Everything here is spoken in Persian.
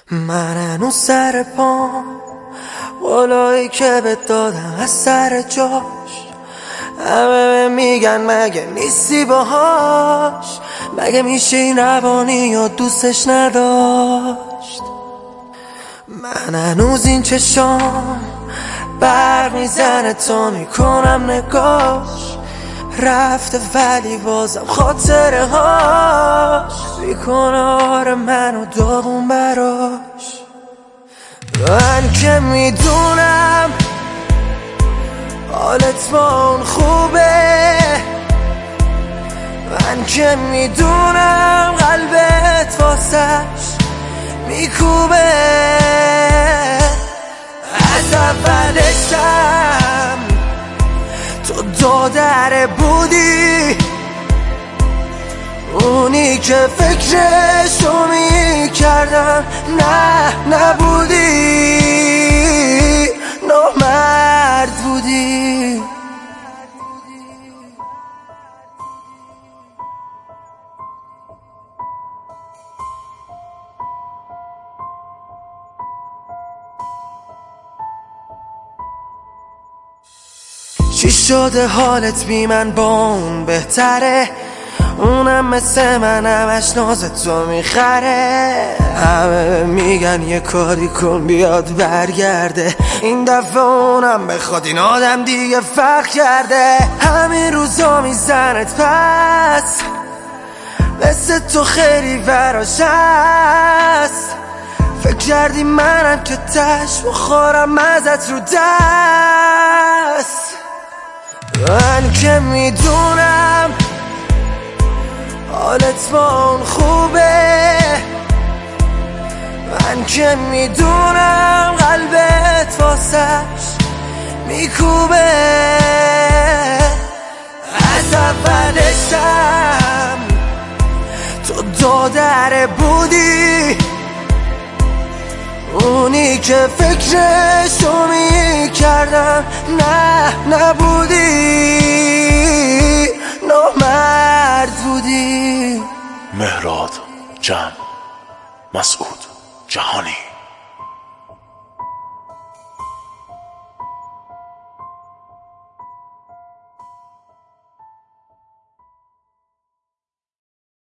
من هنوز سر پام، قولایی که بهت دادم از سر جاش. همه میگن مگه نیستی باهاش، مگه میشه این روانی یا دوستش نداشت. من هنوز این چشام برق میزنه تا میکنم نگاش. رفته ولی بازم خاطره هاش میکنه آره منو داغون براش. من که میدونم حالت با اون خوبه، من که میدونم قلبت واسش میکوبه. از اولشم تو دادره بودی، اونی که فکرشو میکردم نه نبودی، نامرد بودی. چی شده حالت بی من با اون بهتره؟ اونم مثل من همش ناز تو میخره. همه میگن یه کاری کن بیاد برگرده، این دفعه اونم بخواد این آدم دیگه فرق کرده. همین روزا میزنت پس، مثل تو خیلی براش هست. فکر کردی منم که تش بخورم ازت رو دست. من که میدونم حالت با اون خوبه، من که میدونم قلبت واسش میکوبه. از اولشم تو دادره بودی، اونی که فکرشو میکردم نه نبودی، نامرد بودی. مهراد جمع مسعود جهانی.